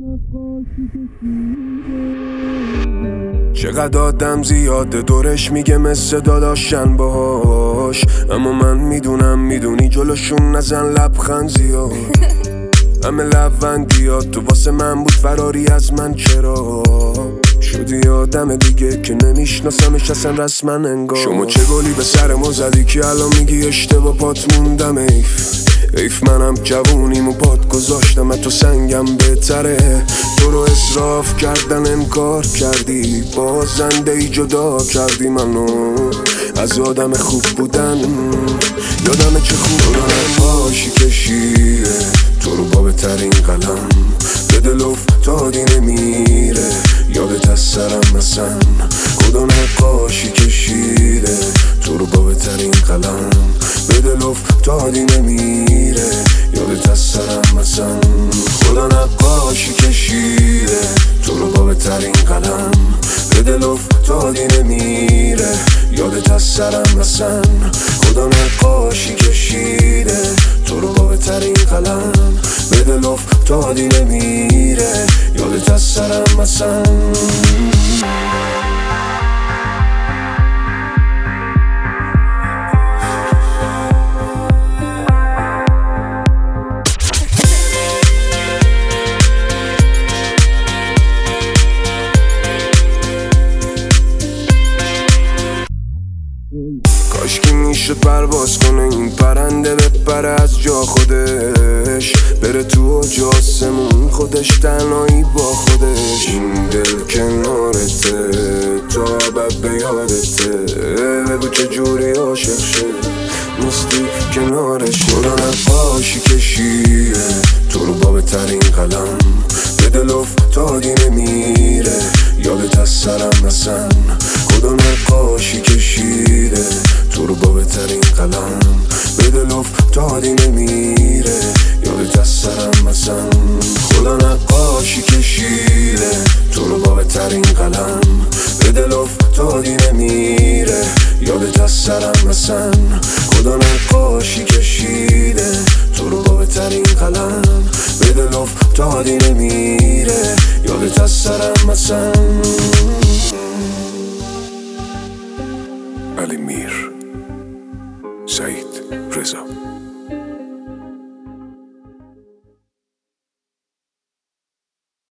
چقدر آدم زیاده دورش میگه مثل داداشن باهاش، اما من میدونم میدونی جلوشون نزن لبخند زیاد. همه لبندیات تو واسه من بود، فراری از من چرا شدی آدم دیگه که نمیشناسمش اصلا رسما انگار. شما چه گلی به سر ما زدی که الان میگی اشتباه پات موندم. ایف منم جوونیمو پات گذاشتم، تو سنگم بهتره. تو رو اصراف کردن انکار کردی، بازنده ای جدا کردی منو از آدم خوب بودن. یادم چه خوب باشی کشیه تو رو با بهترین قلم، به دل افتادی نمیره یادت از سرم مثلا. خدا نقاشی کشیده تو رو با بهترین قلم، به دل افتادی نمیره یادت از سرم مثلا. خدا نقاشی کشیده تو رو با بهترین قلم، به دل افتادی نمیره یادت از سرم مثلا. خدا نقاشی کشیده تو رو با بهترین قلم، به دل افتادی نمیره یادت از سرم مثلا. کاشکی میشد پرواز کنه این پرنده، بپره از جا خودش، بره تو اوج آسمون خودش تنهایی با خودش. این دل کنارته تا ابد به یادته، بگو چجوری عاشق شه نیستی کنارش. خدا نقاشی کشیه تو رو با بهترین قلم، به دل افتادی نمیره یادت از سرم مثلا. خدا نقاشی کشیده تو رو با بهترین قلم، به دل افتادی نمیره یادت از سرم مثلا. خدا نقاشی کشیده تو رو با بهترین قلم، به دل افتادی نمیره یادت از سرم مثلا. خدا نقاشی کشیده تو رو با بهترین قلم، به دل افتادی نمیره